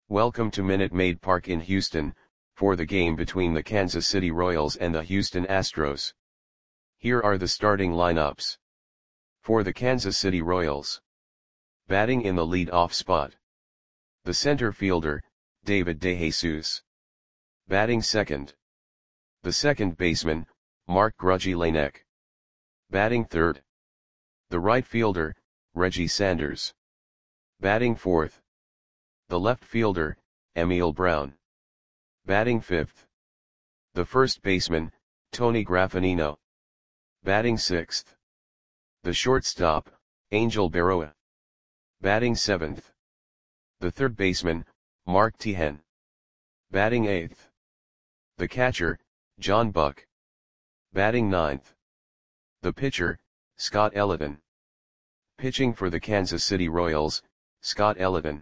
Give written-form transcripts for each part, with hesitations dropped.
Welcome to Minute Maid Park in Houston, for the game between the Kansas City Royals and the Houston Astros. Here are the starting lineups. For the Kansas City Royals. Batting in the lead-off spot. The center fielder, David DeJesus. Batting second. The second baseman, Mark Grudgy Lanek. Batting third. The right fielder, Reggie Sanders. Batting fourth. The left fielder, Emil Brown. Batting fifth. The first baseman, Tony Graffagnino. Batting sixth. The shortstop, Angel Berroa. Batting seventh. The third baseman, Mark Teahen. Batting eighth. The catcher, John Buck. Batting ninth. The pitcher, Scott Eloton. Pitching for the Kansas City Royals, Scott Eloton.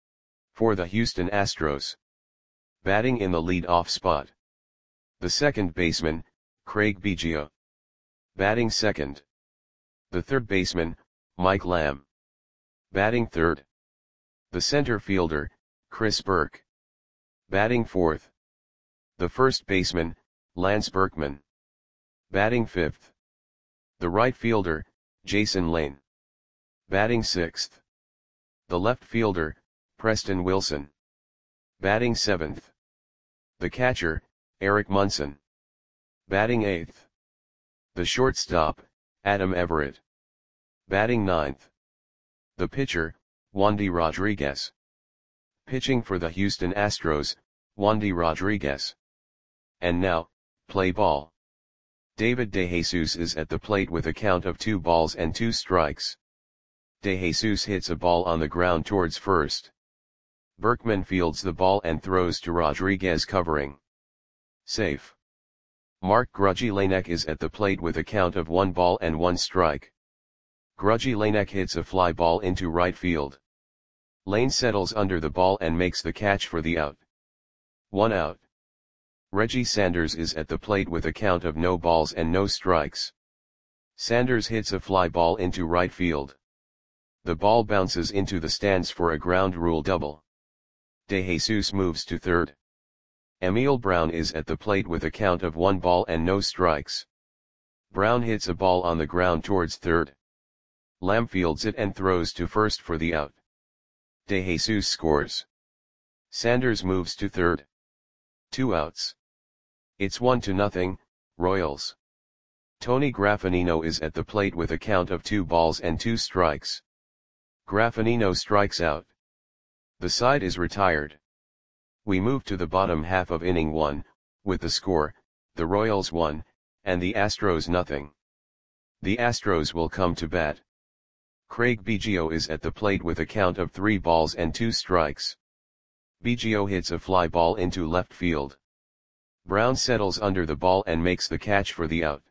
For the Houston Astros. Batting in the lead-off spot. The second baseman, Craig Biggio. Batting second. The third baseman, Mike Lamb. Batting third. The center fielder, Chris Burke. Batting fourth. The first baseman, Lance Berkman. Batting fifth. The right fielder, Jason Lane. Batting sixth. The left fielder, Preston Wilson. Batting seventh. The catcher, Eric Munson. Batting eighth. The shortstop, Adam Everett. Batting ninth. The pitcher, Wandy Rodriguez. Pitching for the Houston Astros, Wandy Rodriguez. And now, play ball. David DeJesus is at the plate with a count of 2 balls and 2 strikes. DeJesus hits a ball on the ground towards first. Berkman fields the ball and throws to Rodriguez covering. Safe. Mark Grudgy Lanek is at the plate with a count of 1 ball and 1 strike. Grudgy Lanek hits a fly ball into right field. Lane settles under the ball and makes the catch for the out. 1 out. Reggie Sanders is at the plate with a count of no balls and no strikes. Sanders hits a fly ball into right field. The ball bounces into the stands for a ground rule double. DeJesus moves to third. Emil Brown is at the plate with a count of 1 ball and no strikes. Brown hits a ball on the ground towards third. Lamb fields it and throws to first for the out. DeJesus scores. Sanders moves to third. 2 outs. It's 1-0, Royals. Tony Graffagnino is at the plate with a count of 2 balls and 2 strikes. Graffagnino strikes out. The side is retired. We move to the bottom half of inning 1, with the score, the Royals 1, and the Astros 0. The Astros will come to bat. Craig Biggio is at the plate with a count of 3 balls and 2 strikes. Biggio hits a fly ball into left field. Brown settles under the ball and makes the catch for the out.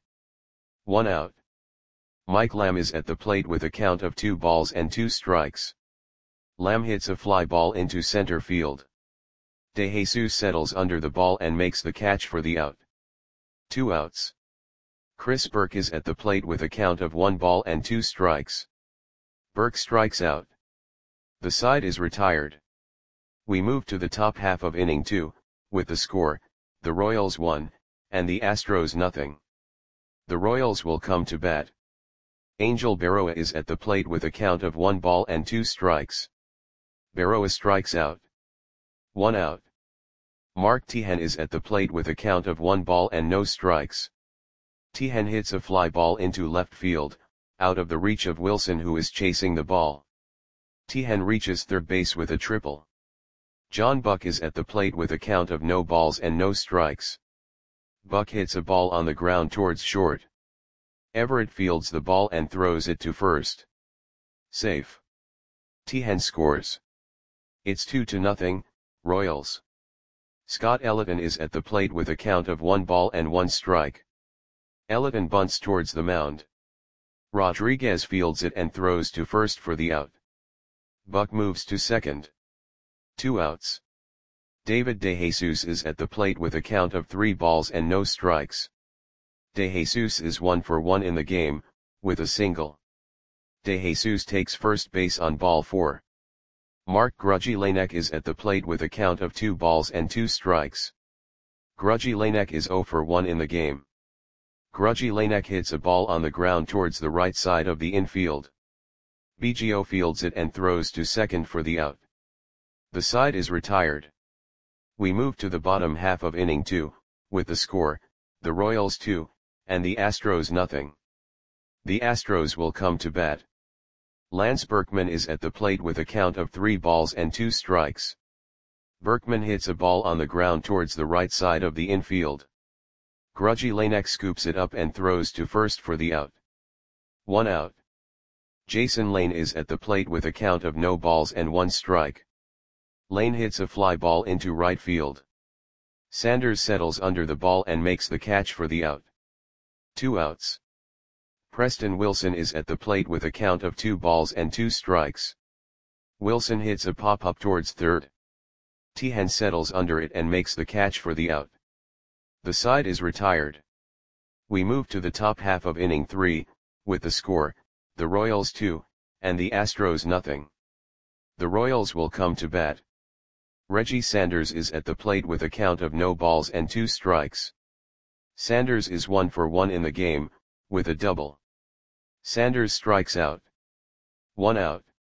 1 out. Mike Lamb is at the plate with a count of 2 balls and 2 strikes. Lamb hits a fly ball into center field. DeJesus settles under the ball and makes the catch for the out. 2 outs. Chris Burke is at the plate with a count of 1 ball and 2 strikes. Burke strikes out. The side is retired. We move to the top half of inning 2, with the score, the Royals 1, and the Astros 0. The Royals will come to bat. Angel Berroa is at the plate with a count of 1 ball and 2 strikes. Berroa strikes out. 1 out. Mark Teahen is at the plate with a count of 1 ball and no strikes. Teahen hits a fly ball into left field, out of the reach of Wilson who is chasing the ball. Teahen reaches third base with a triple. John Buck is at the plate with a count of no balls and no strikes. Buck hits a ball on the ground towards short. Everett fields the ball and throws it to first. Safe. Teahen scores. It's 2-0, Royals. Scott Eloton is at the plate with a count of 1 ball and 1 strike. Eloton bunts towards the mound. Rodriguez fields it and throws to first for the out. Buck moves to second. 2 outs. David DeJesus is at the plate with a count of 3 balls and no strikes. DeJesus is 1 for 1 in the game, with a single. DeJesus takes first base on ball 4. Mark Grudzielanek is at the plate with a count of 2 balls and 2 strikes. Grudzielanek is 0 for 1 in the game. Grudzielanek hits a ball on the ground towards the right side of the infield. BGO fields it and throws to second for the out. The side is retired. We move to the bottom half of inning 2, with the score, the Royals 2, and the Astros nothing. The Astros will come to bat. Lance Berkman is at the plate with a count of 3 balls and 2 strikes. Berkman hits a ball on the ground towards the right side of the infield. Grudzielanek scoops it up and throws to first for the out. 1 out. Jason Lane is at the plate with a count of no balls and 1 strike. Lane hits a fly ball into right field. Sanders settles under the ball and makes the catch for the out. 2 outs. Preston Wilson is at the plate with a count of 2 balls and 2 strikes. Wilson hits a pop-up towards third. Tehan settles under it and makes the catch for the out. The side is retired. We move to the top half of inning 3, with the score, the Royals 2, and the Astros nothing. The Royals will come to bat. Reggie Sanders is at the plate with a count of no balls and 2 strikes. Sanders is 1 for 1 in the game, with a double. Sanders strikes out. 1 out.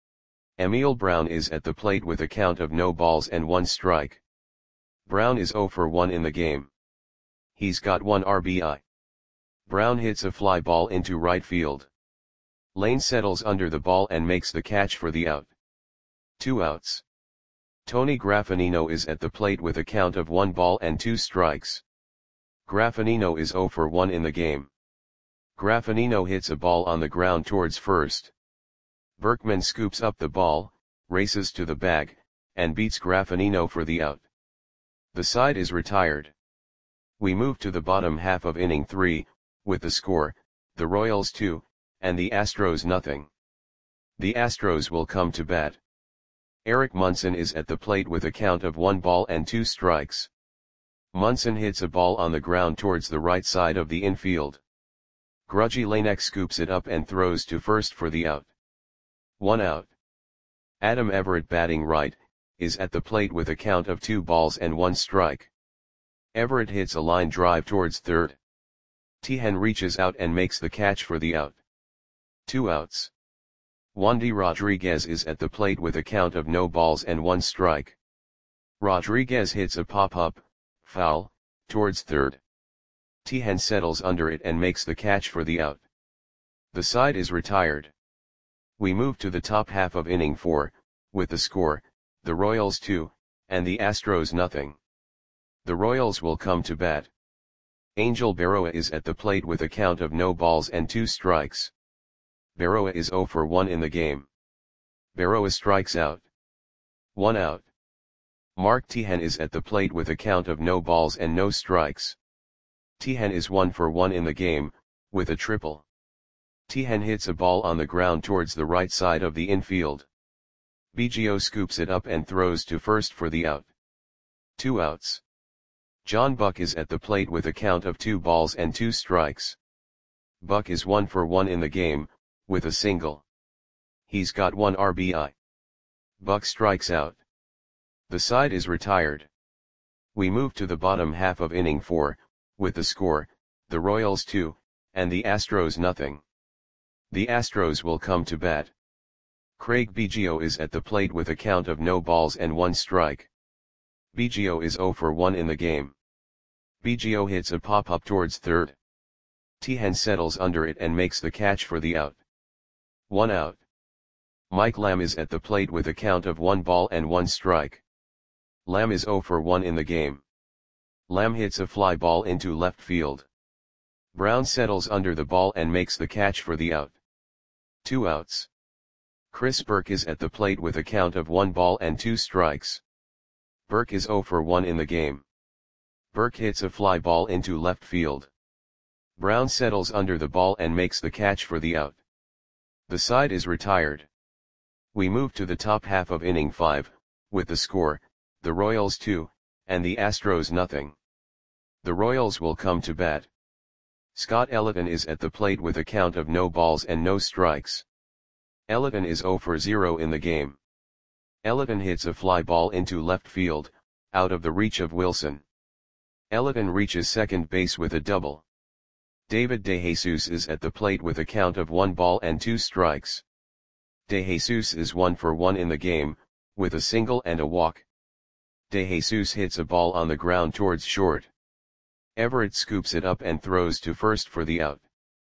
Emil Brown is at the plate with a count of no balls and 1 strike. Brown is 0 for 1 in the game. He's got 1 RBI. Brown hits a fly ball into right field. Lane settles under the ball and makes the catch for the out. 2 outs. Tony Graffinino is at the plate with a count of 1 ball and 2 strikes. Graffinino is 0 for 1 in the game. Graffinino hits a ball on the ground towards first. Berkman scoops up the ball, races to the bag, and beats Graffinino for the out. The side is retired. We move to the bottom half of inning 3, with the score, the Royals 2, and the Astros nothing. The Astros will come to bat. Eric Munson is at the plate with a count of 1 ball and 2 strikes. Munson hits a ball on the ground towards the right side of the infield. Grudzielanek scoops it up and throws to first for the out. 1 out. Adam Everett, batting right, is at the plate with a count of 2 balls and 1 strike. Everett hits a line drive towards third. Tehan reaches out and makes the catch for the out. 2 outs. Wandy Rodriguez is at the plate with a count of no balls and 1 strike. Rodriguez hits a pop-up, foul, towards third. Tehan settles under it and makes the catch for the out. The side is retired. We move to the top half of inning 4, with the score, the Royals 2, and the Astros nothing. The Royals will come to bat. Angel Berroa is at the plate with a count of no balls and 2 strikes. Berroa is 0 for 1 in the game. Berroa strikes out. 1 out. Mark Tehan is at the plate with a count of no balls and no strikes. Tehan is 1 for 1 in the game, with a triple. Tehan hits a ball on the ground towards the right side of the infield. BGO scoops it up and throws to first for the out. 2 outs. John Buck is at the plate with a count of 2 balls and 2 strikes. Buck is 1 for 1 in the game, with a single. He's got 1 RBI. Buck strikes out. The side is retired. We move to the bottom half of inning 4, with the score, the Royals 2, and the Astros nothing. The Astros will come to bat. Craig Biggio is at the plate with a count of no balls and 1 strike. Biggio is 0 for 1 in the game. Biggio hits a pop-up towards third. Tehan settles under it and makes the catch for the out. 1 out. Mike Lamb is at the plate with a count of 1 ball and 1 strike. Lamb is 0 for 1 in the game. Lamb hits a fly ball into left field. Brown settles under the ball and makes the catch for the out. 2 outs. Chris Burke is at the plate with a count of 1 ball and 2 strikes. Burke is 0 for 1 in the game. Burke hits a fly ball into left field. Brown settles under the ball and makes the catch for the out. The side is retired. We move to the top half of inning 5, with the score, the Royals 2, and the Astros nothing. The Royals will come to bat. Scott Elliton is at the plate with a count of no balls and no strikes. Elliton is 0 for 0 in the game. Eliton hits a fly ball into left field, out of the reach of Wilson. Eliton reaches second base with a double. David DeJesus is at the plate with a count of 1-2 strikes. DeJesus is 1 for 1 in the game, with a single and a walk. DeJesus hits a ball on the ground towards short. Everett scoops it up and throws to first for the out.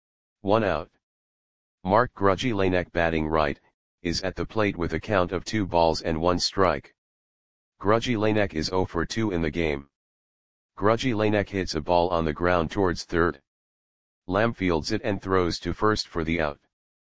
1 out. Mark Grudzielanek, batting right, is at the plate with a count of 2-1 strike. Grudzielanek is 0 for 2 in the game. Grudzielanek hits a ball on the ground towards third. Lamb fields it and throws to first for the out.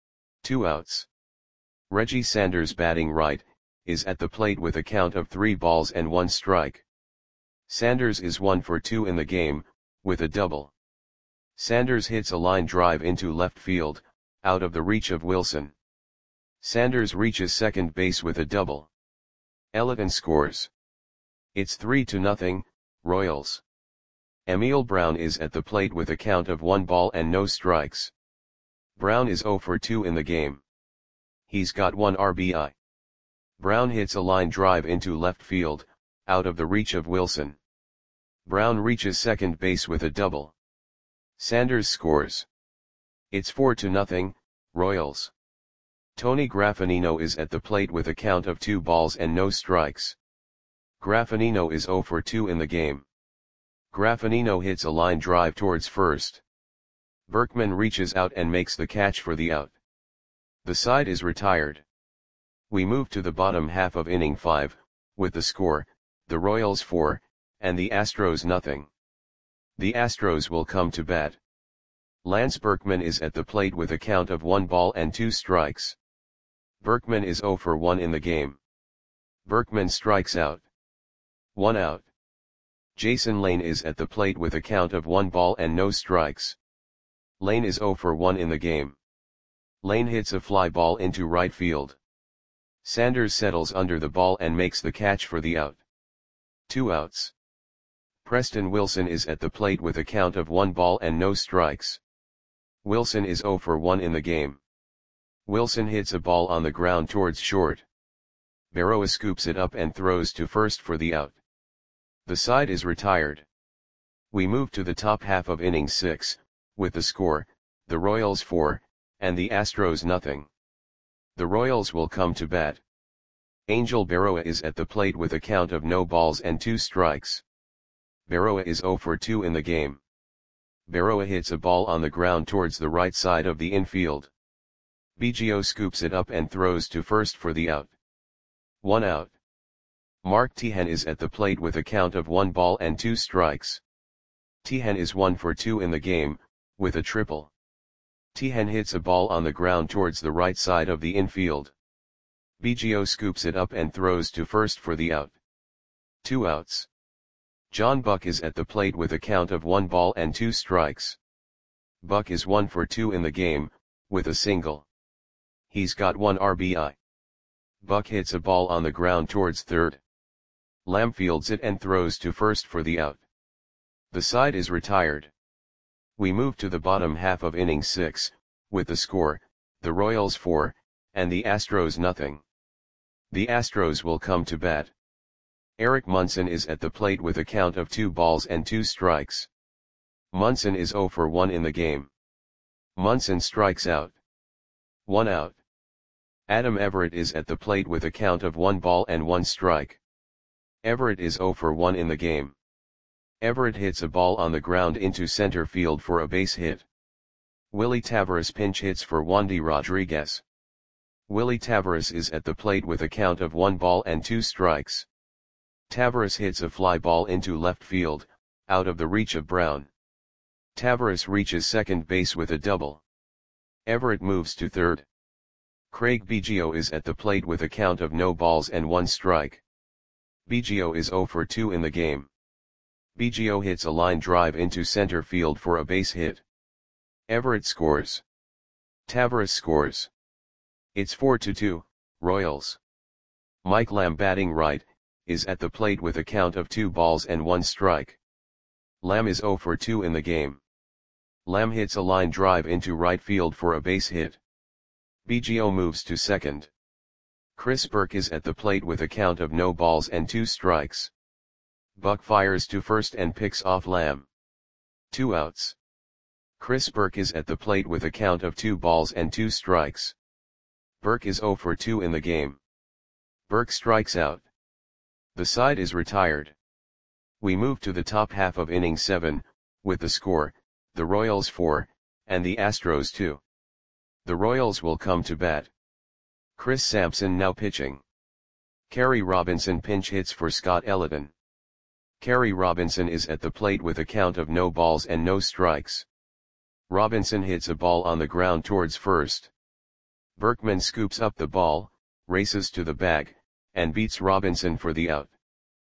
2 outs. Reggie Sanders, batting right, is at the plate with a count of 3-1 strike. Sanders is 1 for 2 in the game, with a double. Sanders hits a line drive into left field, out of the reach of Wilson. Sanders reaches second base with a double. Eliton scores. It's 3-0, Royals. Emil Brown is at the plate with a count of 1 ball and no strikes. Brown is 0 for 2 in the game. He's got 1 RBI. Brown hits a line drive into left field, out of the reach of Wilson. Brown reaches second base with a double. Sanders scores. It's 4-0, Royals. Tony Graffinino is at the plate with a count of 2 balls and no strikes. Graffinino is 0 for 2 in the game. Graffinino hits a line drive towards first. Berkman reaches out and makes the catch for the out. The side is retired. We move to the bottom half of inning 5, with the score, the Royals 4, and the Astros 0. The Astros will come to bat. Lance Berkman is at the plate with a count of 1-2 strikes. Berkman is 0 for 1 in the game. Berkman strikes out. 1 out. Jason Lane is at the plate with a count of 1 ball and no strikes. Lane is 0 for 1 in the game. Lane hits a fly ball into right field. Sanders settles under the ball and makes the catch for the out. 2 outs. Preston Wilson is at the plate with a count of 1 ball and no strikes. Wilson is 0 for 1 in the game. Wilson hits a ball on the ground towards short. Berroa scoops it up and throws to first for the out. The side is retired. We move to the top half of inning 6, with the score, the Royals 4, and the Astros 0. The Royals will come to bat. Angel Berroa is at the plate with a count of no balls and 2 strikes. Berroa is 0 for 2 in the game. Berroa hits a ball on the ground towards the right side of the infield. Biggio scoops it up and throws to first for the out. 1 out. Mark Teahen is at the plate with a count of 1 ball and 2 strikes. Teahen is 1 for 2 in the game, with a triple. Teahen hits a ball on the ground towards the right side of the infield. Biggio scoops it up and throws to first for the out. 2 outs. John Buck is at the plate with a count of 1 ball and 2 strikes. Buck is 1 for 2 in the game, with a single. He's got 1 RBI. Buck hits a ball on the ground towards third. Lamb fields it and throws to first for the out. The side is retired. We move to the bottom half of inning 6, with the score, the Royals 4, and the Astros 0. The Astros will come to bat. Eric Munson is at the plate with a count of 2 balls and 2 strikes. Munson is 0 for 1 in the game. Munson strikes out. 1 out. Adam Everett is at the plate with a count of 1 ball and 1 strike. Everett is 0 for 1 in the game. Everett hits a ball on the ground into center field for a base hit. Willie Taveras pinch hits for Wandy Rodriguez. Willie Taveras is at the plate with a count of 1 ball and 2 strikes. Taveras hits a fly ball into left field, out of the reach of Brown. Taveras reaches second base with a double. Everett moves to third. Craig Biggio is at the plate with a count of no balls and 1 strike. Biggio is 0 for 2 in the game. Biggio hits a line drive into center field for a base hit. Everett scores. Taveras scores. It's 4-2, Royals. Mike Lamb, batting right, is at the plate with a count of 2 balls and 1 strike. Lamb is 0 for 2 in the game. Lamb hits a line drive into right field for a base hit. Biggio moves to second. Chris Burke is at the plate with a count of no balls and 2 strikes. Buck fires to first and picks off Lamb. 2 outs. Chris Burke is at the plate with a count of 2 balls and 2 strikes. Burke is 0 for 2 in the game. Burke strikes out. The side is retired. We move to the top half of inning 7, with the score, the Royals 4, and the Astros 2. The Royals will come to bat. Chris Sampson now pitching. Kerry Robinson pinch hits for Scott Elliton. Kerry Robinson is at the plate with a count of no balls and no strikes. Robinson hits a ball on the ground towards first. Berkman scoops up the ball, races to the bag, and beats Robinson for the out.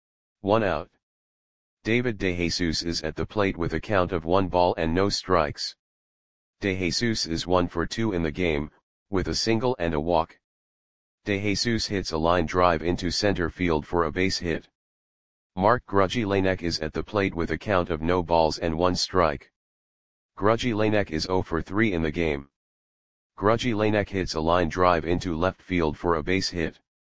1 out. David DeJesus is at the plate with a count of 1 ball and no strikes. DeJesus is 1 for 2 in the game, with a single and a walk. DeJesus hits a line drive into center field for a base hit. Mark Grudzielanek is at the plate with a count of no balls and 1 strike. Grudzielanek is 0 for 3 in the game. Grudzielanek hits a line drive into left field for a base hit.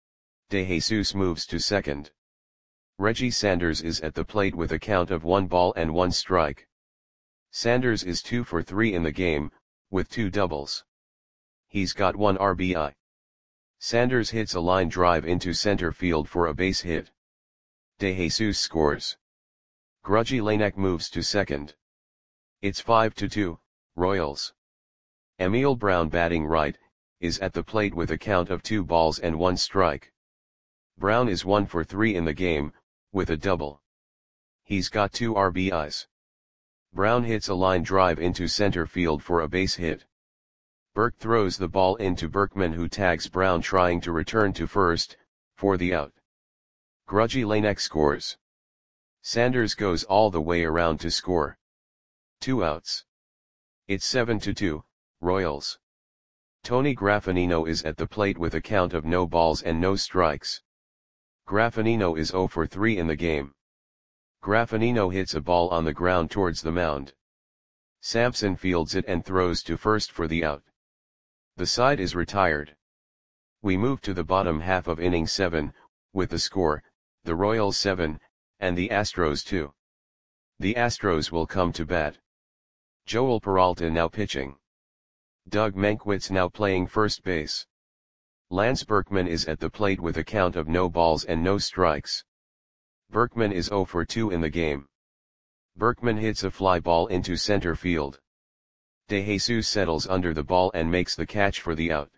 DeJesus moves to second. Reggie Sanders is at the plate with a count of 1 ball and 1 strike. Sanders is 2 for 3 in the game, with 2 doubles. He's got 1 RBI. Sanders hits a line drive into center field for a base hit. DeJesus scores. Grudzielanek moves to second. It's 5-2, Royals. Emil Brown batting right, is at the plate with a count of 2 balls and 1 strike. Brown is 1 for 3 in the game, with a double. He's got 2 RBIs. Brown hits a line drive into center field for a base hit. Burke throws the ball into Berkman, who tags Brown trying to return to first, for the out. Grudzielanek scores. Sanders goes all the way around to score. 2 outs. It's 7-2, Royals. Tony Graffanino is at the plate with a count of no balls and no strikes. Graffanino is 0 for 3 in the game. Graffanino hits a ball on the ground towards the mound. Sampson fields it and throws to first for the out. The side is retired. We move to the bottom half of inning 7, with the score, the Royals 7, and the Astros 2. The Astros will come to bat. Joel Peralta now pitching. Doug Mankiewicz now playing first base. Lance Berkman is at the plate with a count of no balls and no strikes. Berkman is 0 for 2 in the game. Berkman hits a fly ball into center field. DeJesus settles under the ball and makes the catch for the out.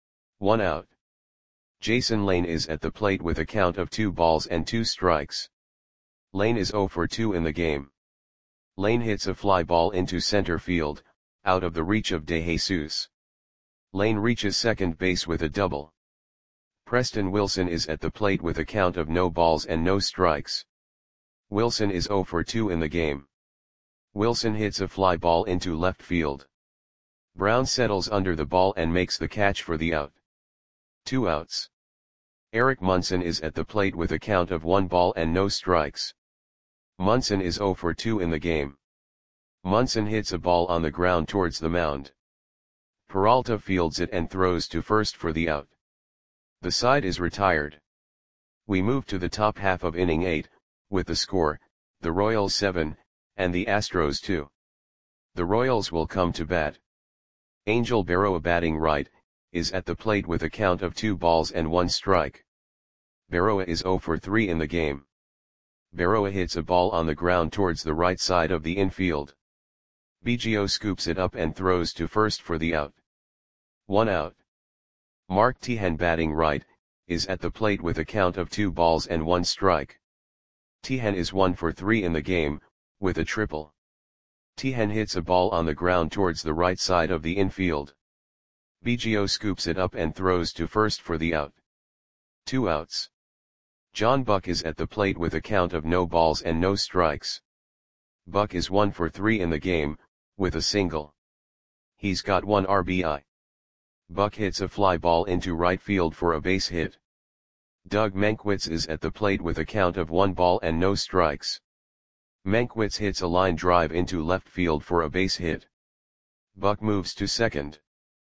1 out. Jason Lane is at the plate with a count of 2 balls and 2 strikes. Lane is 0 for 2 in the game. Lane hits a fly ball into center field, out of the reach of DeJesus. Lane reaches second base with a double. Preston Wilson is at the plate with a count of no balls and no strikes. Wilson is 0 for 2 in the game. Wilson hits a fly ball into left field. Brown settles under the ball and makes the catch for the out. 2 outs. Eric Munson is at the plate with a count of 1 ball and no strikes. Munson is 0 for 2 in the game. Munson hits a ball on the ground towards the mound. Peralta fields it and throws to first for the out. The side is retired. We move to the top half of inning 8, with the score, the Royals 7, and the Astros 2. The Royals will come to bat. Angel Berroa batting right, is at the plate with a count of 2 balls and 1 strike. Berroa is 0 for 3 in the game. Berroa hits a ball on the ground towards the right side of the infield. Biggio scoops it up and throws to first for the out. 1 out. Mark Teahen batting right, is at the plate with a count of 2 balls and 1 strike. Teahen is 1 for 3 in the game, with a triple. Teahen hits a ball on the ground towards the right side of the infield. Biggio scoops it up and throws to first for the out. 2 outs. John Buck is at the plate with a count of no balls and no strikes. Buck is 1 for 3 in the game, with a single. He's got 1 RBI. Buck hits a fly ball into right field for a base hit. Doug Mankiewicz is at the plate with a count of 1 ball and no strikes. Mankiewicz hits a line drive into left field for a base hit. Buck moves to second.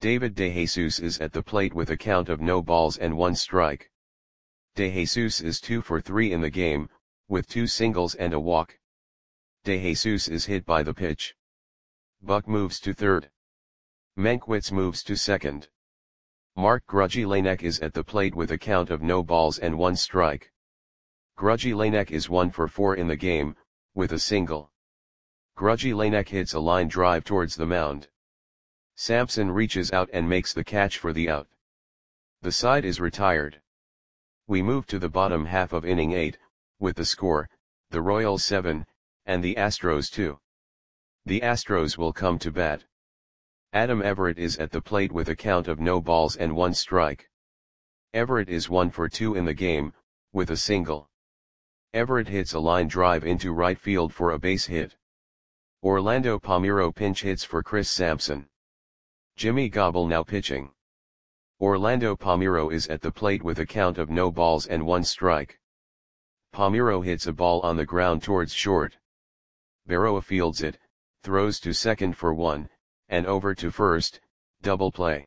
David DeJesus is at the plate with a count of no balls and 1 strike. DeJesus is 2 for 3 in the game, with 2 singles and a walk. DeJesus is hit by the pitch. Buck moves to third. Mankiewicz moves to second. Mark Grudzielanek is at the plate with a count of no balls and 1 strike. Grudzielanek is 1 for 4 in the game, with a single. Grudzielanek hits a line drive towards the mound. Sampson reaches out and makes the catch for the out. The side is retired. We move to the bottom half of inning 8, with the score, the Royals 7, and the Astros 2. The Astros will come to bat. Adam Everett is at the plate with a count of no balls and 1 strike. Everett is 1 for 2 in the game, with a single. Everett hits a line drive into right field for a base hit. Orlando Palmeiro pinch hits for Chris Sampson. Jimmy Gobble now pitching. Orlando Palmeiro is at the plate with a count of no balls and 1 strike. Palmeiro hits a ball on the ground towards short. Berroa fields it, throws to second for 1, and over to first, double play.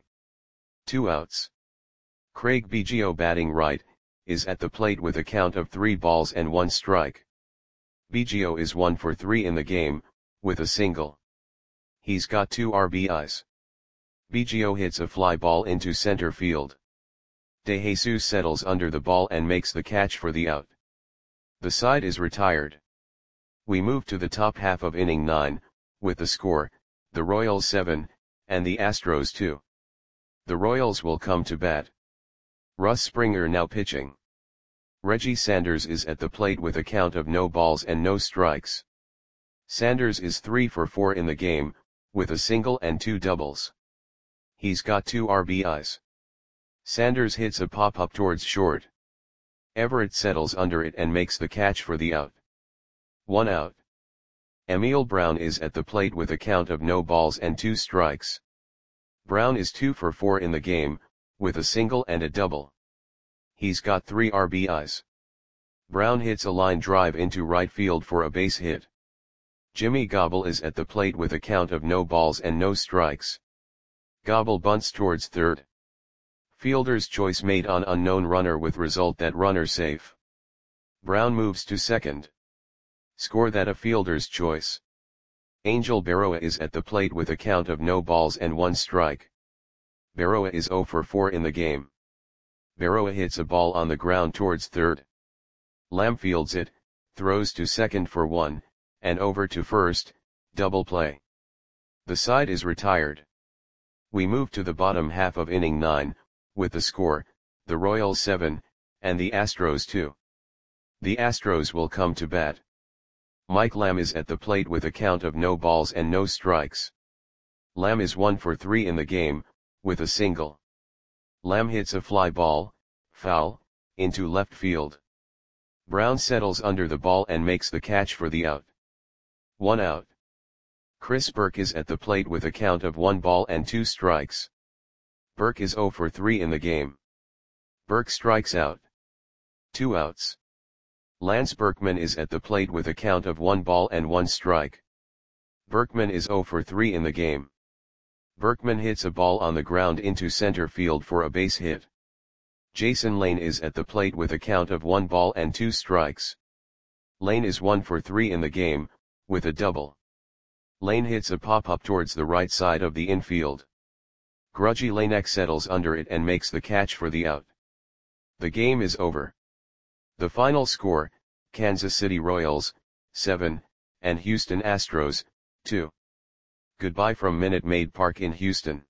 2 outs. Craig Biggio batting right, is at the plate with a count of 3 balls and 1 strike. Biggio is 1 for 3 in the game, with a single. He's got 2 RBIs. Biggio hits a fly ball into center field. DeJesus settles under the ball and makes the catch for the out. The side is retired. We move to the top half of inning 9, with the score, the Royals 7, and the Astros 2. The Royals will come to bat. Russ Springer now pitching. Reggie Sanders is at the plate with a count of no balls and no strikes. Sanders is 3 for 4 in the game, with a single and 2 doubles. He's got 2 RBIs. Sanders hits a pop-up towards short. Everett settles under it and makes the catch for the out. 1 out. Emil Brown is at the plate with a count of no balls and 2 strikes. Brown is 2 for 4 in the game, with a single and a double. He's got 3 RBIs. Brown hits a line drive into right field for a base hit. Jimmy Gobble is at the plate with a count of no balls and no strikes. Gobble bunts towards third. Fielder's choice made on unknown runner with result that runner safe. Brown moves to second. Score that a fielder's choice. Angel Berroa is at the plate with a count of no balls and 1 strike. Berroa is 0 for 4 in the game. Berroa hits a ball on the ground towards third. Lamb fields it, throws to second for 1, and over to first, double play. The side is retired. We move to the bottom half of inning 9, with the score, the Royals 7, and the Astros 2. The Astros will come to bat. Mike Lamb is at the plate with a count of no balls and no strikes. Lamb is 1 for 3 in the game, with a single. Lamb hits a fly ball, foul, into left field. Brown settles under the ball and makes the catch for the out. 1 out. Chris Burke is at the plate with a count of 1 ball and 2 strikes. Burke is 0 for 3 in the game. Burke strikes out. 2 outs. Lance Berkman is at the plate with a count of 1 ball and 1 strike. Berkman is 0 for 3 in the game. Berkman hits a ball on the ground into center field for a base hit. Jason Lane is at the plate with a count of 1 ball and 2 strikes. Lane is 1 for 3 in the game, with a double. Lane hits a pop-up towards the right side of the infield. Grudzielanek settles under it and makes the catch for the out. The game is over. The final score, Kansas City Royals, 7, and Houston Astros, 2. Goodbye from Minute Maid Park in Houston.